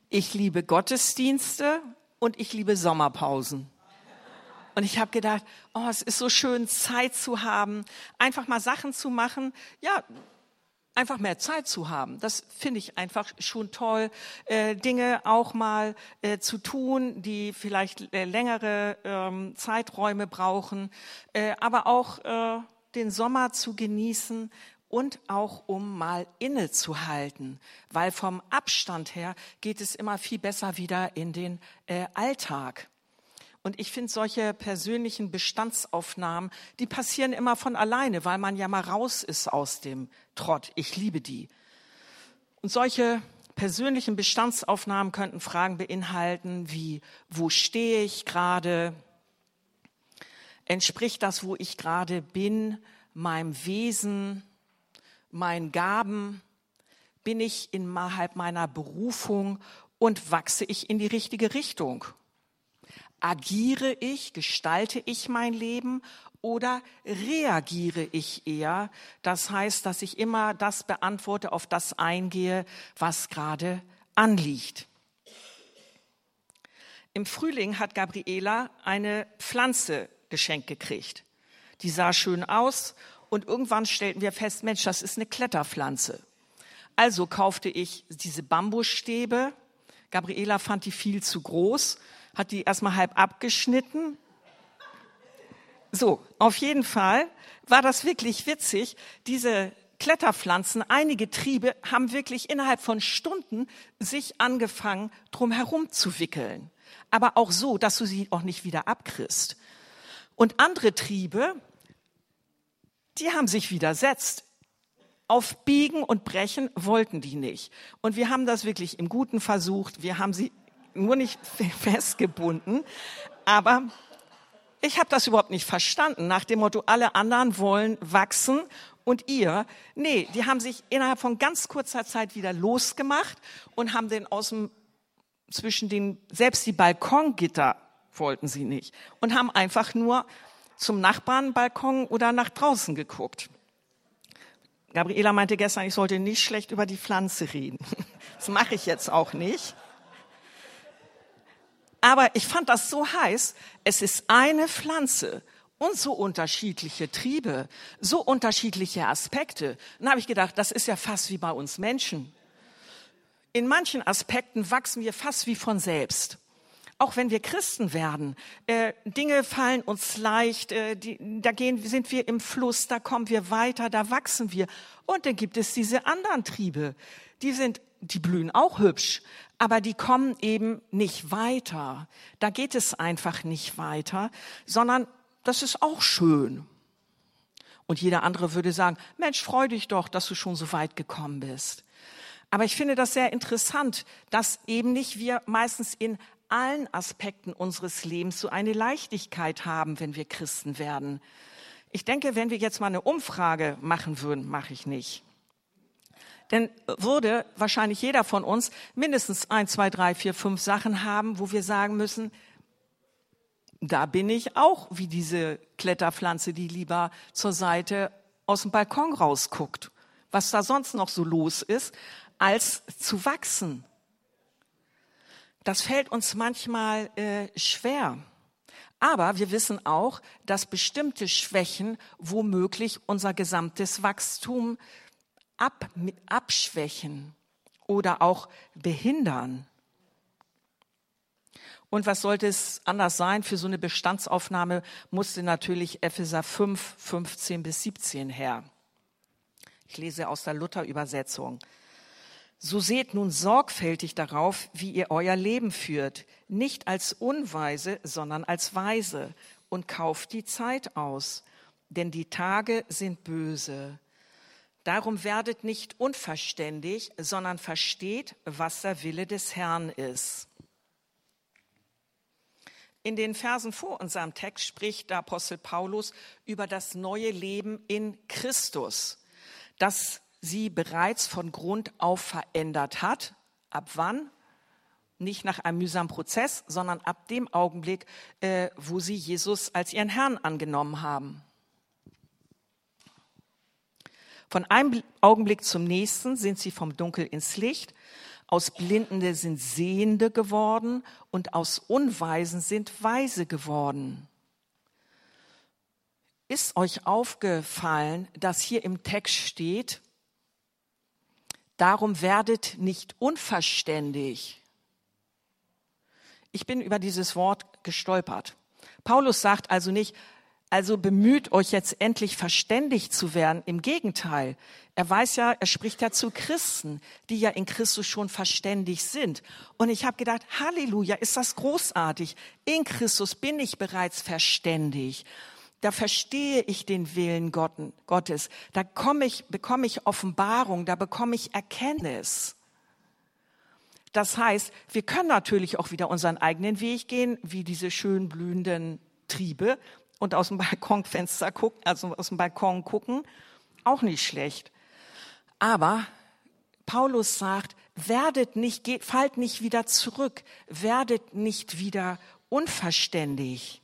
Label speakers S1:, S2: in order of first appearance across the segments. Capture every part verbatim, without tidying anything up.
S1: Ich liebe Gottesdienste und ich liebe Sommerpausen. Und ich habe gedacht, oh, es ist so schön, Zeit zu haben, einfach mal Sachen zu machen, ja, einfach mehr Zeit zu haben. Das finde ich einfach schon toll, äh, Dinge auch mal äh, zu tun, die vielleicht äh, längere ähm, Zeiträume brauchen, äh, aber auch äh, den Sommer zu genießen und auch um mal innezuhalten, weil vom Abstand her geht es immer viel besser wieder in den äh, Alltag. Und ich finde, solche persönlichen Bestandsaufnahmen, die passieren immer von alleine, weil man ja mal raus ist aus dem Trott. Ich liebe die. Und solche persönlichen Bestandsaufnahmen könnten Fragen beinhalten wie, wo stehe ich gerade? Entspricht das, wo ich gerade bin, meinem Wesen, meinen Gaben? Bin ich innerhalb meiner Berufung und wachse ich in die richtige Richtung? Agiere ich, gestalte ich mein Leben oder reagiere ich eher? Das heißt, dass ich immer das beantworte, auf das eingehe, was gerade anliegt. Im Frühling hat Gabriela eine Pflanze geschenkt gekriegt. Die sah schön aus und irgendwann stellten wir fest, Mensch, das ist eine Kletterpflanze. Also kaufte ich diese Bambusstäbe. Gabriela fand die viel zu groß, hat die erstmal halb abgeschnitten. So, auf jeden Fall war das wirklich witzig. Diese Kletterpflanzen, einige Triebe haben wirklich innerhalb von Stunden sich angefangen, drumherum zu wickeln. Aber auch so, dass du sie auch nicht wieder abkriegst. Und andere Triebe, die haben sich widersetzt. Auf Biegen und Brechen wollten die nicht. Und wir haben das wirklich im Guten versucht. Wir haben sie nur nicht festgebunden. Aber ich habe das überhaupt nicht verstanden. Nach dem Motto, alle anderen wollen wachsen und ihr, nee, die haben sich innerhalb von ganz kurzer Zeit wieder losgemacht und haben den aus dem, zwischen den, selbst die Balkongitter wollten sie nicht. Und haben einfach nur zum Nachbarnbalkon oder nach draußen geguckt. Gabriela meinte gestern, ich sollte nicht schlecht über die Pflanze reden. Das mache ich jetzt auch nicht. Aber ich fand das so heiß. Es ist eine Pflanze und so unterschiedliche Triebe, so unterschiedliche Aspekte. Dann habe ich gedacht, das ist ja fast wie bei uns Menschen. In manchen Aspekten wachsen wir fast wie von selbst. Auch wenn wir Christen werden, äh, Dinge fallen uns leicht, äh, die, da gehen, sind wir im Fluss, da kommen wir weiter, da wachsen wir. Und dann gibt es diese anderen Triebe, die sind, die blühen auch hübsch, aber die kommen eben nicht weiter. Da geht es einfach nicht weiter, sondern das ist auch schön. Und jeder andere würde sagen, Mensch, freu dich doch, dass du schon so weit gekommen bist. Aber ich finde das sehr interessant, dass eben nicht wir meistens in allen Aspekten unseres Lebens so eine Leichtigkeit haben, wenn wir Christen werden. Ich denke, wenn wir jetzt mal eine Umfrage machen würden, mache ich nicht. Denn würde wahrscheinlich jeder von uns mindestens ein, zwei, drei, vier, fünf Sachen haben, wo wir sagen müssen, da bin ich auch wie diese Kletterpflanze, die lieber zur Seite aus dem Balkon rausguckt. Was da sonst noch so los ist, als zu wachsen. Das fällt uns manchmal äh, schwer. Aber wir wissen auch, dass bestimmte Schwächen womöglich unser gesamtes Wachstum ab, abschwächen oder auch behindern. Und was sollte es anders sein? Für so eine Bestandsaufnahme musste natürlich Epheser fünf, fünfzehn bis siebzehn her. Ich lese aus der Luther-Übersetzung. So seht nun sorgfältig darauf, wie ihr euer Leben führt, nicht als Unweise, sondern als Weise, und kauft die Zeit aus, denn die Tage sind böse. Darum werdet nicht unverständig, sondern versteht, was der Wille des Herrn ist. In den Versen vor unserem Text spricht der Apostel Paulus über das neue Leben in Christus, das sie bereits von Grund auf verändert hat. Ab wann? Nicht nach einem mühsamen Prozess, sondern ab dem Augenblick, äh, wo sie Jesus als ihren Herrn angenommen haben. Von einem Augenblick zum nächsten sind sie vom Dunkel ins Licht. Aus Blindende sind Sehende geworden und aus Unweisen sind Weise geworden. Ist euch aufgefallen, dass hier im Text steht, darum werdet nicht unverständig. Ich bin über dieses Wort gestolpert. Paulus sagt also nicht, also bemüht euch jetzt endlich verständig zu werden. Im Gegenteil, er weiß ja, er spricht ja zu Christen, die ja in Christus schon verständig sind. Und ich habe gedacht, Halleluja, ist das großartig. In Christus bin ich bereits verständig. Da verstehe ich den Willen Gottes. Da komme ich, bekomme ich Offenbarung, da bekomme ich Erkenntnis. Das heißt, wir können natürlich auch wieder unseren eigenen Weg gehen, wie diese schön blühenden Triebe, und aus dem Balkonfenster gucken, also aus dem Balkon gucken, auch nicht schlecht. Aber Paulus sagt, werdet nicht, geht, fallt nicht wieder zurück, werdet nicht wieder unverständig.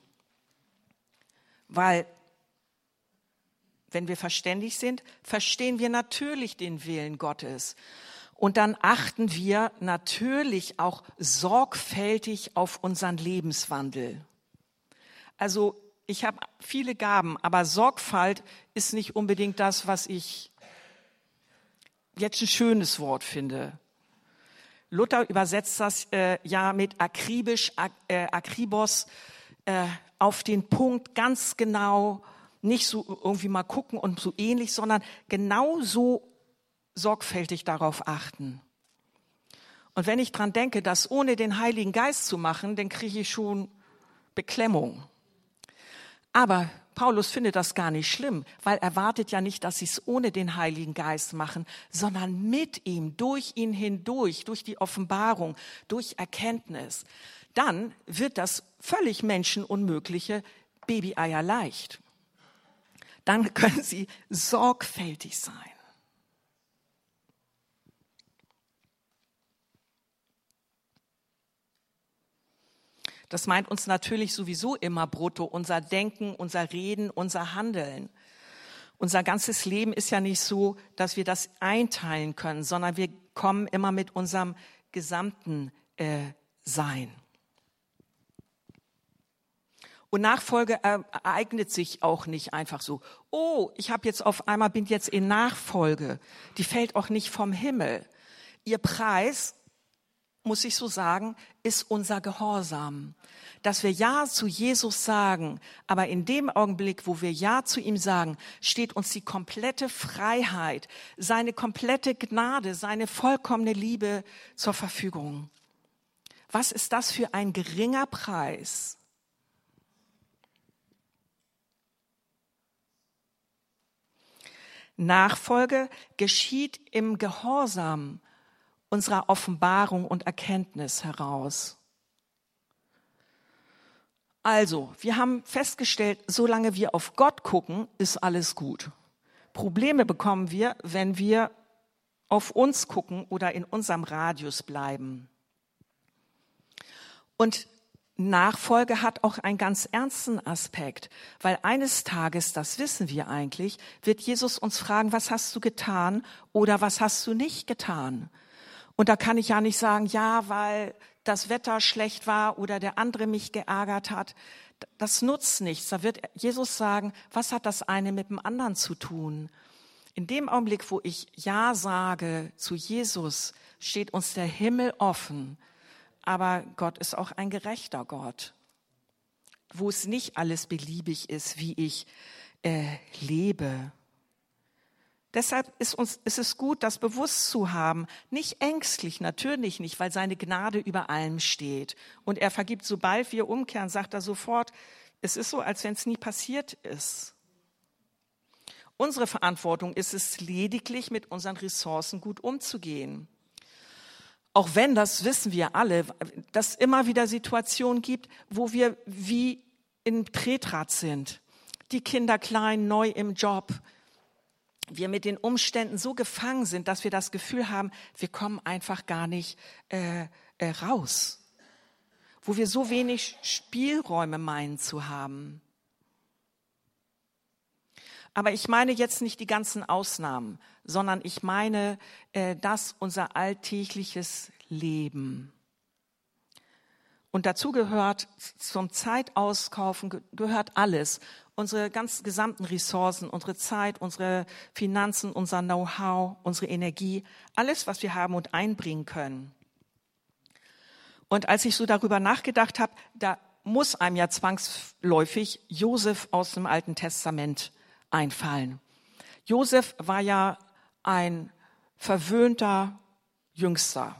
S1: Weil, wenn wir verständig sind, verstehen wir natürlich den Willen Gottes. Und dann achten wir natürlich auch sorgfältig auf unseren Lebenswandel. Also, ich habe viele Gaben, aber Sorgfalt ist nicht unbedingt das, was ich jetzt ein schönes Wort finde. Luther übersetzt das äh, ja mit akribisch, ak, äh, akribos, äh, auf den Punkt, ganz genau, nicht so irgendwie mal gucken und so ähnlich, sondern genauso sorgfältig darauf achten. Und wenn ich dran denke, das ohne den Heiligen Geist zu machen, dann kriege ich schon Beklemmung. Aber Paulus findet das gar nicht schlimm, weil er wartet ja nicht, dass sie es ohne den Heiligen Geist machen, sondern mit ihm, durch ihn hindurch, durch die Offenbarung, durch Erkenntnis. Dann wird das völlig Menschenunmögliche Babyeier leicht. Dann können sie sorgfältig sein. Das meint uns natürlich sowieso immer brutto, unser Denken, unser Reden, unser Handeln. Unser ganzes Leben ist ja nicht so, dass wir das einteilen können, sondern wir kommen immer mit unserem gesamten äh, Sein. Und Nachfolge ereignet sich auch nicht einfach so. Oh, ich habe jetzt auf einmal, bin jetzt in Nachfolge. Die fällt auch nicht vom Himmel. Ihr Preis, muss ich so sagen, ist unser Gehorsam. Dass wir Ja zu Jesus sagen, aber in dem Augenblick, wo wir Ja zu ihm sagen, steht uns die komplette Freiheit, seine komplette Gnade, seine vollkommene Liebe zur Verfügung. Was ist das für ein geringer Preis? Nachfolge geschieht im Gehorsam unserer Offenbarung und Erkenntnis heraus. Also, wir haben festgestellt, solange wir auf Gott gucken, ist alles gut. Probleme bekommen wir, wenn wir auf uns gucken oder in unserem Radius bleiben. Und Nachfolge hat auch einen ganz ernsten Aspekt, weil eines Tages, das wissen wir eigentlich, wird Jesus uns fragen, was hast du getan oder was hast du nicht getan? Und da kann ich ja nicht sagen, ja, weil das Wetter schlecht war oder der andere mich geärgert hat. Das nutzt nichts. Da wird Jesus sagen, was hat das eine mit dem anderen zu tun? In dem Augenblick, wo ich Ja sage zu Jesus, steht uns der Himmel offen. Aber Gott ist auch ein gerechter Gott, wo es nicht alles beliebig ist, wie ich äh, lebe. Deshalb ist, uns, ist es gut, das bewusst zu haben, nicht ängstlich, natürlich nicht, weil seine Gnade über allem steht. Und er vergibt, sobald wir umkehren, sagt er sofort, es ist so, als wenn es nie passiert ist. Unsere Verantwortung ist es lediglich, mit unseren Ressourcen gut umzugehen. Auch wenn, das wissen wir alle, dass es immer wieder Situationen gibt, wo wir wie in Tretrad sind. Die Kinder klein, neu im Job. Wir mit den Umständen so gefangen sind, dass wir das Gefühl haben, wir kommen einfach gar nicht äh, äh, raus. Wo wir so wenig Spielräume meinen zu haben. Aber ich meine jetzt nicht die ganzen Ausnahmen, sondern ich meine äh, das unser alltägliches Leben. Und dazu gehört, zum Zeitauskaufen ge- gehört alles. Unsere ganz gesamten Ressourcen, unsere Zeit, unsere Finanzen, unser Know-how, unsere Energie, alles, was wir haben und einbringen können. Und als ich so darüber nachgedacht habe, da muss einem ja zwangsläufig Josef aus dem Alten Testament einfallen. Josef war ja ein verwöhnter Jüngster.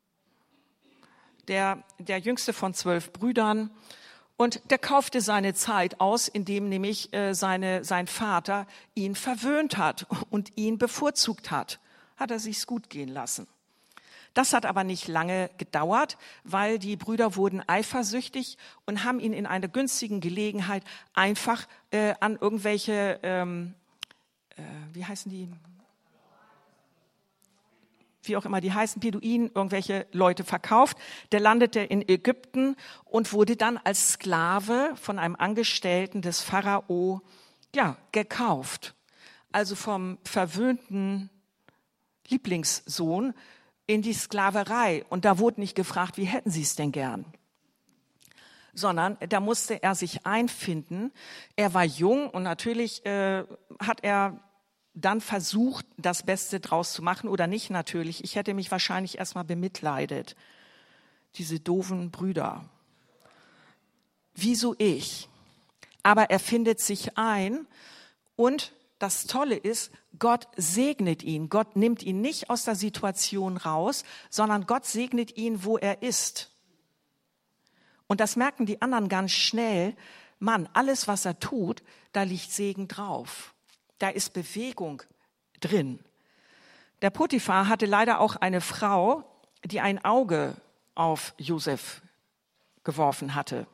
S1: Der, der jüngste von zwölf Brüdern. Und der kaufte seine Zeit aus, indem nämlich äh, seine, sein Vater ihn verwöhnt hat und ihn bevorzugt hat. Hat er sich's gut gehen lassen. Das hat aber nicht lange gedauert, weil die Brüder wurden eifersüchtig und haben ihn in einer günstigen Gelegenheit einfach äh, an irgendwelche, ähm, äh, wie heißen die, wie auch immer die heißen, Beduinen, irgendwelche Leute verkauft. Der landete in Ägypten und wurde dann als Sklave von einem Angestellten des Pharao, ja, gekauft. Also vom verwöhnten Lieblingssohn in die Sklaverei. Und da wurde nicht gefragt, wie hätten Sie es denn gern? Sondern da musste er sich einfinden. Er war jung und natürlich äh, hat er dann versucht, das Beste draus zu machen oder nicht natürlich. Ich hätte mich wahrscheinlich erstmal bemitleidet. Diese doofen Brüder. Wieso ich? Aber er findet sich ein und das Tolle ist, Gott segnet ihn. Gott nimmt ihn nicht aus der Situation raus, sondern Gott segnet ihn, wo er ist. Und das merken die anderen ganz schnell. Mann, alles, was er tut, da liegt Segen drauf. Da ist Bewegung drin. Der Potiphar hatte leider auch eine Frau, die ein Auge auf Josef geworfen hatte.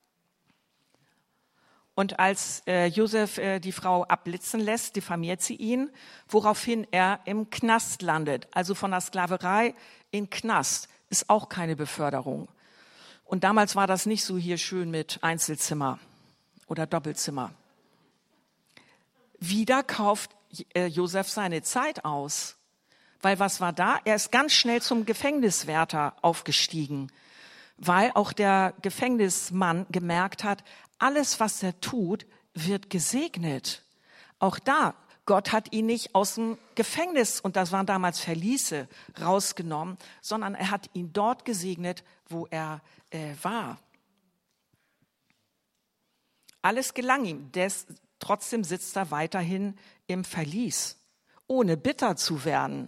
S1: Und als äh, Josef äh, die Frau abblitzen lässt, diffamiert sie ihn, woraufhin er im Knast landet. Also von der Sklaverei in Knast ist auch keine Beförderung. Und damals war das nicht so hier schön mit Einzelzimmer oder Doppelzimmer. Wieder kauft äh, Josef seine Zeit aus. Weil was war da? Er ist ganz schnell zum Gefängniswärter aufgestiegen, weil auch der Gefängnismann gemerkt hat, alles, was er tut, wird gesegnet. Auch da, Gott hat ihn nicht aus dem Gefängnis, und das waren damals Verliese, rausgenommen, sondern er hat ihn dort gesegnet, wo er äh, war. Alles gelang ihm, Des, trotzdem sitzt er weiterhin im Verlies, ohne bitter zu werden.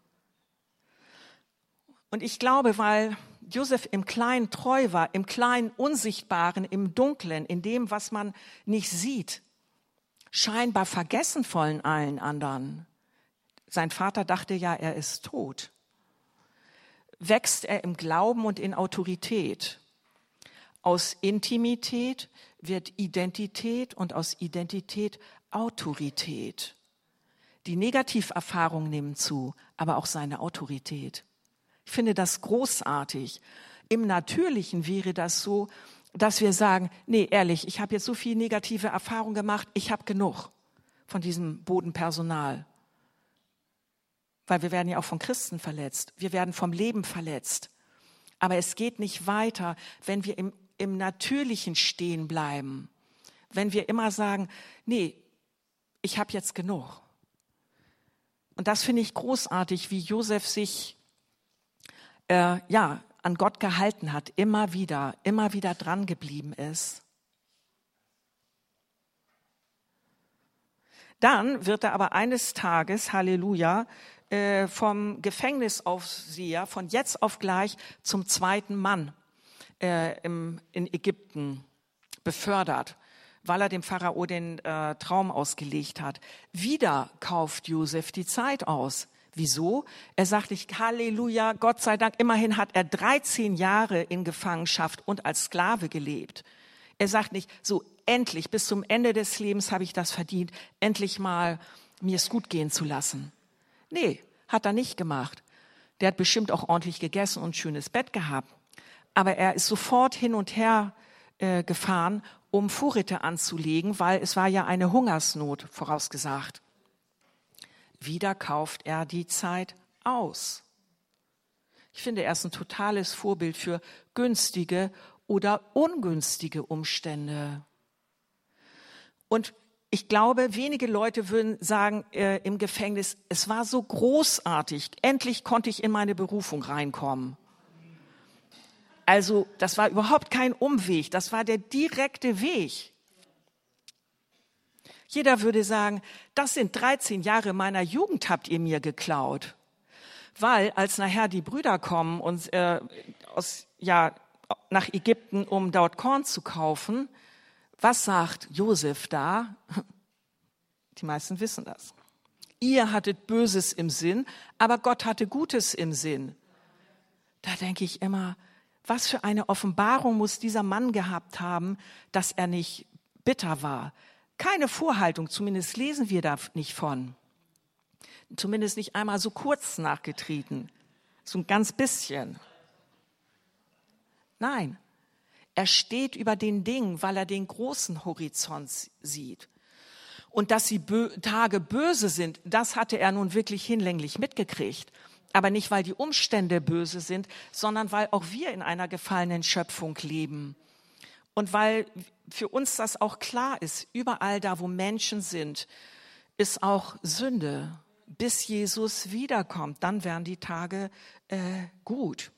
S1: Und ich glaube, weil Josef im Kleinen treu war, im Kleinen Unsichtbaren, im Dunklen, in dem, was man nicht sieht, scheinbar vergessen von allen anderen. Sein Vater dachte ja, er ist tot. Wächst er im Glauben und in Autorität. Aus Intimität wird Identität und aus Identität Autorität. Die Negativerfahrungen nehmen zu, aber auch seine Autorität. Ich finde das großartig. Im Natürlichen wäre das so, dass wir sagen, nee, ehrlich, ich habe jetzt so viel negative Erfahrung gemacht, ich habe genug von diesem Bodenpersonal. Weil wir werden ja auch von Christen verletzt, wir werden vom Leben verletzt. Aber es geht nicht weiter, wenn wir im, im Natürlichen stehen bleiben. Wenn wir immer sagen, nee, ich habe jetzt genug. Und das finde ich großartig, wie Josef sich Äh, ja, an Gott gehalten hat, immer wieder, immer wieder dran geblieben ist. Dann wird er aber eines Tages, Halleluja, äh, vom Gefängnisaufseher von jetzt auf gleich zum zweiten Mann äh, im, in Ägypten befördert, weil er dem Pharao den äh, Traum ausgelegt hat. Wieder kauft Josef die Zeit aus. Wieso? Er sagt nicht, Halleluja, Gott sei Dank, immerhin hat er dreizehn Jahre in Gefangenschaft und als Sklave gelebt. Er sagt nicht, so endlich, bis zum Ende des Lebens habe ich das verdient, endlich mal mir es gut gehen zu lassen. Nee, hat er nicht gemacht. Der hat bestimmt auch ordentlich gegessen und ein schönes Bett gehabt. Aber er ist sofort hin und her äh, gefahren um Vorräte anzulegen, weil es war ja eine Hungersnot vorausgesagt. Wieder kauft er die Zeit aus. Ich finde, er ist ein totales Vorbild für günstige oder ungünstige Umstände. Und ich glaube, wenige Leute würden sagen äh, im Gefängnis, es war so großartig, endlich konnte ich in meine Berufung reinkommen. Also das war überhaupt kein Umweg, das war der direkte Weg. Jeder würde sagen, das sind dreizehn Jahre meiner Jugend habt ihr mir geklaut. Weil als nachher die Brüder kommen und äh, aus, ja, nach Ägypten, um dort Korn zu kaufen, was sagt Josef da? Die meisten wissen das. Ihr hattet Böses im Sinn, aber Gott hatte Gutes im Sinn. Da denke ich immer, was für eine Offenbarung muss dieser Mann gehabt haben, dass er nicht bitter war. Keine Vorhaltung, zumindest lesen wir da nicht von. Zumindest nicht einmal so kurz nachgetreten. So ein ganz bisschen. Nein, er steht über den Dingen, weil er den großen Horizont sieht. Und dass die Bö- Tage böse sind, das hatte er nun wirklich hinlänglich mitgekriegt. Aber nicht, weil die Umstände böse sind, sondern weil auch wir in einer gefallenen Schöpfung leben. Und weil für uns das auch klar ist, überall da, wo Menschen sind, ist auch Sünde. Bis Jesus wiederkommt, dann werden die Tage äh, gut.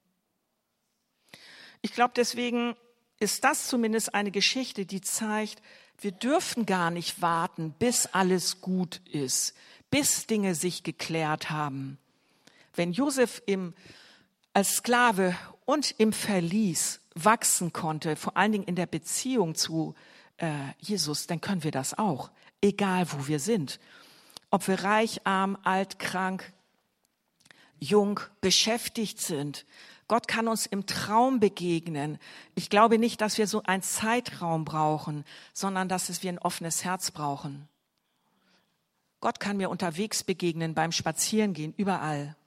S1: Ich glaube, deswegen ist das zumindest eine Geschichte, die zeigt, wir dürfen gar nicht warten, bis alles gut ist, bis Dinge sich geklärt haben. Wenn Josef im, als Sklave und im Verlies wachsen konnte, vor allen Dingen in der Beziehung zu äh, Jesus, dann können wir das auch, egal wo wir sind. Ob wir reich, arm, alt, krank, jung, beschäftigt sind. Gott kann uns im Traum begegnen. Ich glaube nicht, dass wir so einen Zeitraum brauchen, sondern dass wir ein offenes Herz brauchen. Gott kann mir unterwegs begegnen, beim Spazierengehen, überall.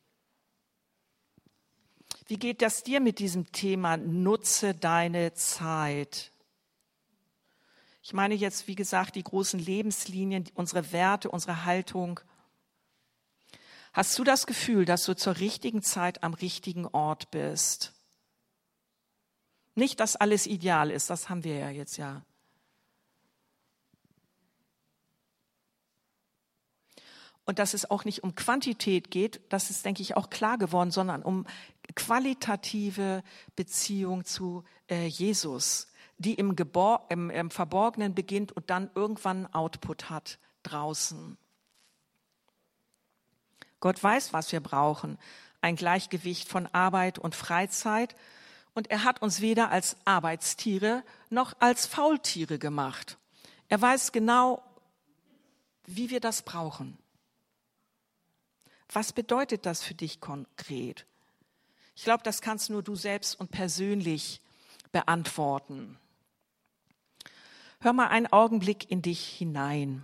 S1: Wie geht das dir mit diesem Thema, nutze deine Zeit? Ich meine jetzt, wie gesagt, die großen Lebenslinien, unsere Werte, unsere Haltung. Hast du das Gefühl, dass du zur richtigen Zeit am richtigen Ort bist? Nicht, dass alles ideal ist, das haben wir ja jetzt ja. Und dass es auch nicht um Quantität geht, das ist, denke ich, auch klar geworden, sondern um qualitative Beziehung zu äh, Jesus, die im, Gebor- im, im Verborgenen beginnt und dann irgendwann Output hat draußen. Gott weiß, was wir brauchen. Ein Gleichgewicht von Arbeit und Freizeit. Und er hat uns weder als Arbeitstiere noch als Faultiere gemacht. Er weiß genau, wie wir das brauchen. Was bedeutet das für dich konkret? Ich glaube, das kannst nur du selbst und persönlich beantworten. Hör mal einen Augenblick in dich hinein.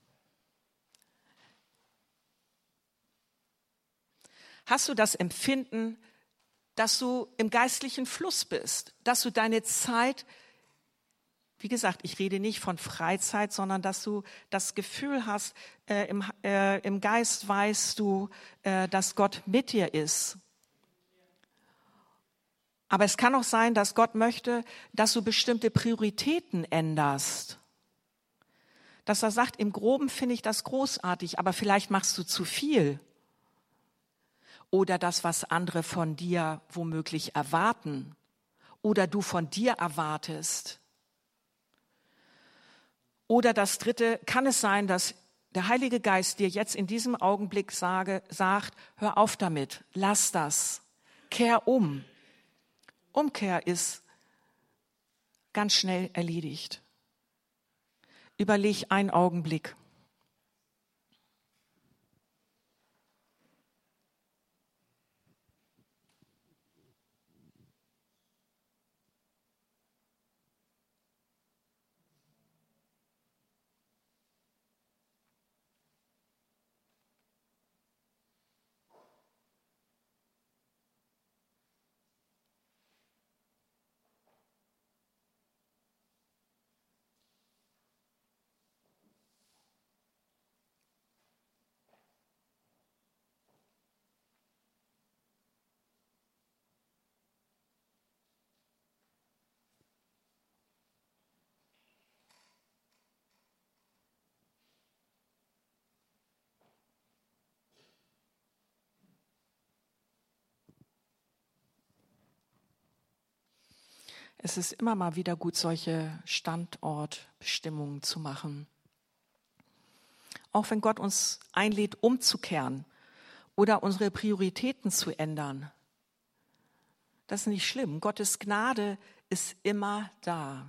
S1: Hast du das Empfinden, dass du im geistlichen Fluss bist, dass du deine Zeit, wie gesagt, ich rede nicht von Freizeit, sondern dass du das Gefühl hast, äh, im, äh, im Geist weißt du, äh, dass Gott mit dir ist. Aber es kann auch sein, dass Gott möchte, dass du bestimmte Prioritäten änderst. Dass er sagt, im Groben finde ich das großartig, aber vielleicht machst du zu viel. Oder das, was andere von dir womöglich erwarten. Oder du von dir erwartest. Oder das Dritte, kann es sein, dass der Heilige Geist dir jetzt in diesem Augenblick sage, sagt, hör auf damit, lass das, kehr um. Umkehr ist ganz schnell erledigt. Überleg einen Augenblick. Es ist immer mal wieder gut, solche Standortbestimmungen zu machen. Auch wenn Gott uns einlädt, umzukehren oder unsere Prioritäten zu ändern. Das ist nicht schlimm. Gottes Gnade ist immer da.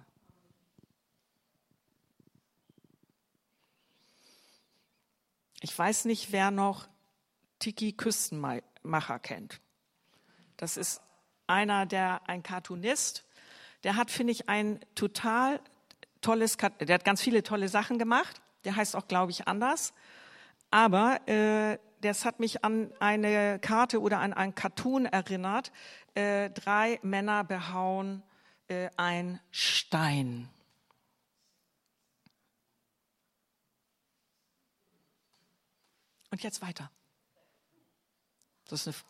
S1: Ich weiß nicht, wer noch Tiki Küstenmacher kennt. Das ist einer, der ein Cartoonist, der hat, finde ich, ein total tolles, der hat ganz viele tolle Sachen gemacht. Der heißt auch, glaube ich, anders. Aber äh, das hat mich an eine Karte oder an einen Cartoon erinnert. Äh, drei Männer behauen äh, einen Stein. Und jetzt weiter. Das ist eine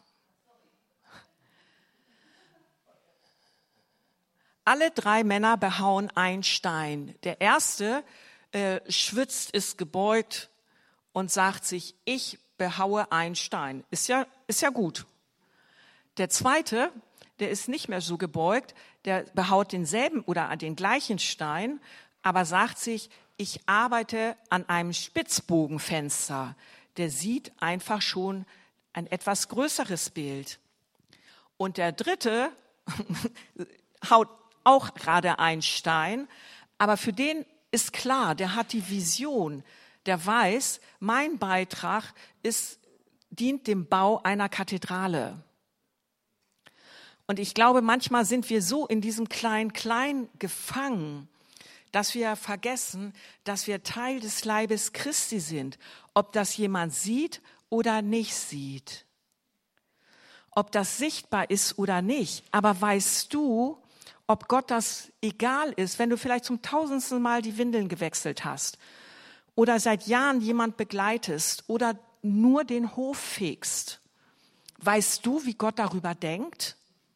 S1: Alle drei Männer behauen einen Stein. Der erste äh, schwitzt, ist gebeugt und sagt sich, ich behaue einen Stein. Ist ja, ist ja gut. Der zweite, der ist nicht mehr so gebeugt, der behaut denselben oder den gleichen Stein, aber sagt sich, ich arbeite an einem Spitzbogenfenster. Der sieht einfach schon ein etwas größeres Bild. Und der dritte haut auch gerade einen Stein, aber für den ist klar, der hat die Vision, der weiß, mein Beitrag ist, dient dem Bau einer Kathedrale. Und ich glaube, manchmal sind wir so in diesem Klein-Klein gefangen, dass wir vergessen, dass wir Teil des Leibes Christi sind, ob das jemand sieht oder nicht sieht. Ob das sichtbar ist oder nicht. Aber weißt du, ob Gott das egal ist, wenn du vielleicht zum tausendsten Mal die Windeln gewechselt hast oder seit Jahren jemand begleitest oder nur den Hof fegst? Weißt du, wie Gott darüber denkt?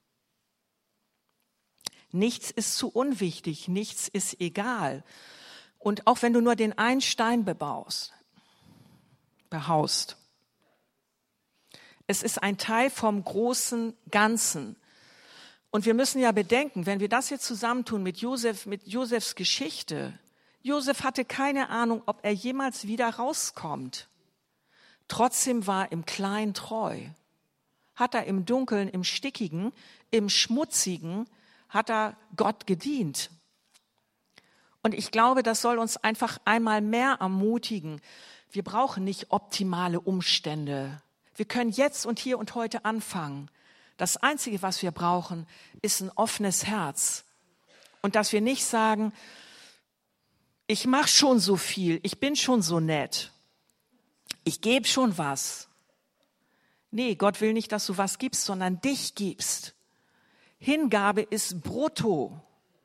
S1: Nichts ist zu unwichtig, nichts ist egal. Und auch wenn du nur den einen Stein bebaust, behaust, es ist ein Teil vom großen Ganzen. Und wir müssen ja bedenken, wenn wir das jetzt zusammentun mit Josef, mit Josefs Geschichte, Josef hatte keine Ahnung, ob er jemals wieder rauskommt. Trotzdem war er im Kleinen treu. Hat er im Dunkeln, im Stickigen, im Schmutzigen, hat er Gott gedient. Und ich glaube, das soll uns einfach einmal mehr ermutigen. Wir brauchen nicht optimale Umstände. Wir können jetzt und hier und heute anfangen. Das Einzige, was wir brauchen, ist ein offenes Herz. Und dass wir nicht sagen, ich mache schon so viel, ich bin schon so nett, ich gebe schon was. Nee, Gott will nicht, dass du was gibst, sondern dich gibst. Hingabe ist brutto.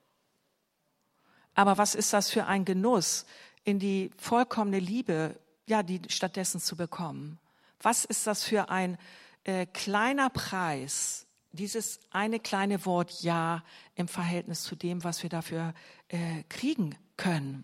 S1: Aber was ist das für ein Genuss, in die vollkommene Liebe, ja, die stattdessen zu bekommen? Was ist das für ein äh, kleiner Preis, dieses eine kleine Wort Ja im Verhältnis zu dem, was wir dafür äh, kriegen können?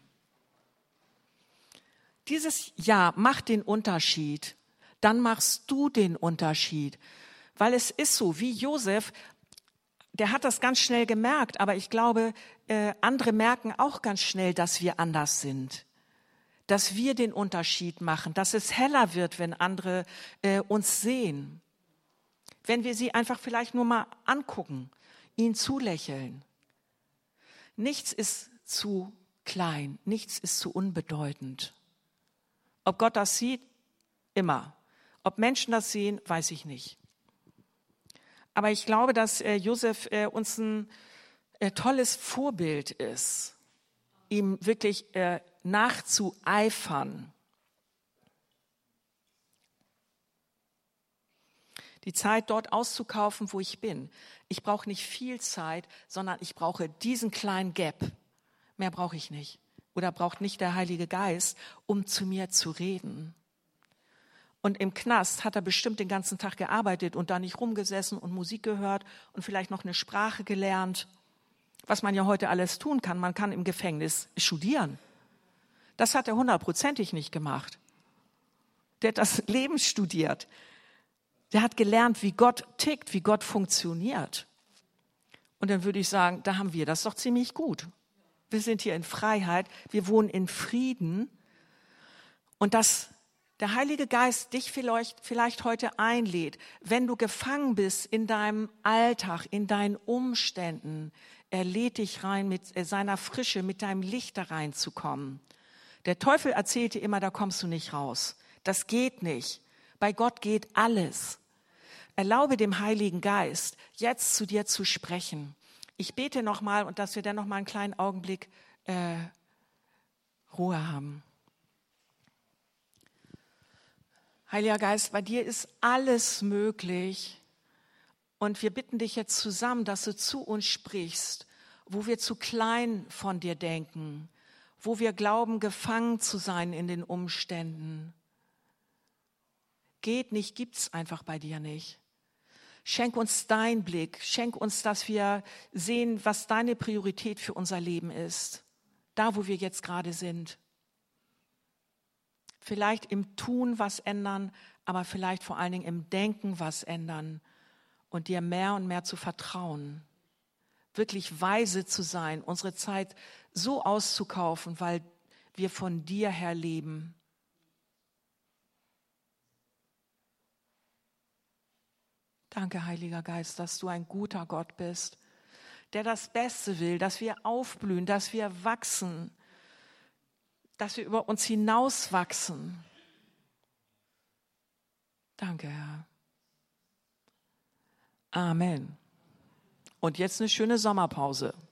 S1: Dieses Ja macht den Unterschied. Dann machst du den Unterschied. Weil es ist so, wie Josef, der hat das ganz schnell gemerkt, aber ich glaube, äh, andere merken auch ganz schnell, dass wir anders sind. Dass wir den Unterschied machen, dass es heller wird, wenn andere äh, uns sehen. Wenn wir sie einfach vielleicht nur mal angucken, ihnen zulächeln. Nichts ist zu klein, nichts ist zu unbedeutend. Ob Gott das sieht? Immer. Ob Menschen das sehen, weiß ich nicht. Aber ich glaube, dass äh, Josef äh, uns ein äh, tolles Vorbild ist, ihm wirklich äh, nachzueifern. Die Zeit dort auszukaufen, wo ich bin. Ich brauche nicht viel Zeit, sondern ich brauche diesen kleinen Gap. Mehr brauche ich nicht. Oder braucht nicht der Heilige Geist, um zu mir zu reden. Und im Knast hat er bestimmt den ganzen Tag gearbeitet und da nicht rumgesessen und Musik gehört und vielleicht noch eine Sprache gelernt. Was man ja heute alles tun kann. Man kann im Gefängnis studieren. Das hat er hundertprozentig nicht gemacht. Der hat das Leben studiert. Der hat gelernt, wie Gott tickt, wie Gott funktioniert. Und dann würde ich sagen, da haben wir das doch ziemlich gut. Wir sind hier in Freiheit, wir wohnen in Frieden. Und dass der Heilige Geist dich vielleicht, vielleicht heute einlädt, wenn du gefangen bist in deinem Alltag, in deinen Umständen, er lädt dich rein, mit seiner Frische, mit deinem Licht da reinzukommen. Der Teufel erzählt dir immer, da kommst du nicht raus. Das geht nicht. Bei Gott geht alles. Erlaube dem Heiligen Geist, jetzt zu dir zu sprechen. Ich bete nochmal und dass wir dann nochmal einen kleinen Augenblick äh, Ruhe haben. Heiliger Geist, bei dir ist alles möglich. Und wir bitten dich jetzt zusammen, dass du zu uns sprichst, wo wir zu klein von dir denken, wo wir glauben, gefangen zu sein in den Umständen. Geht nicht, gibt's einfach bei dir nicht. Schenk uns deinen Blick, schenk uns, dass wir sehen, was deine Priorität für unser Leben ist, da wo wir jetzt gerade sind. Vielleicht im Tun was ändern, aber vielleicht vor allen Dingen im Denken was ändern und dir mehr und mehr zu vertrauen. Wirklich weise zu sein, unsere Zeit so auszukaufen, weil wir von dir her leben. Danke, Heiliger Geist, dass du ein guter Gott bist, der das Beste will, dass wir aufblühen, dass wir wachsen, dass wir über uns hinaus wachsen. Danke, Herr. Amen. Und jetzt eine schöne Sommerpause.